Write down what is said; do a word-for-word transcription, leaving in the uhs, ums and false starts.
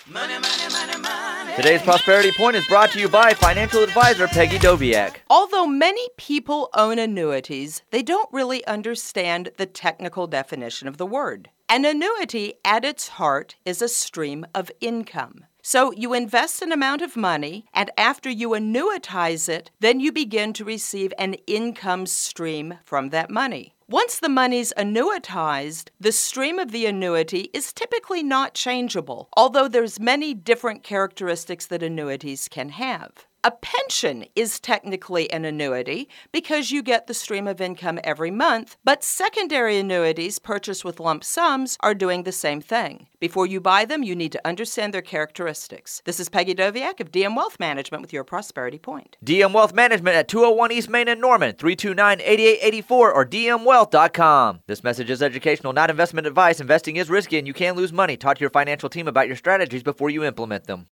Money, money, money, money. Today's Prosperity Point is brought to you by financial advisor Peggy Doviak. Although many people own annuities, they don't really understand the technical definition of the word. An annuity, at its heart, is a stream of income. So you invest an amount of money, and after you annuitize it, then you begin to receive an income stream from that money. Once the money's annuitized, the stream of the annuity is typically not changeable, although there's many different characteristics that annuities can have. A pension is technically an annuity because you get the stream of income every month, but secondary annuities purchased with lump sums are doing the same thing. Before you buy them, you need to understand their characteristics. This is Peggy Doviak of D M Wealth Management with your Prosperity Point. D M Wealth Management at two oh one East Main in Norman, three two nine, eight eight eight four or d m wealth dot com. This message is educational, not investment advice. Investing is risky and you can lose money. Talk to your financial team about your strategies before you implement them.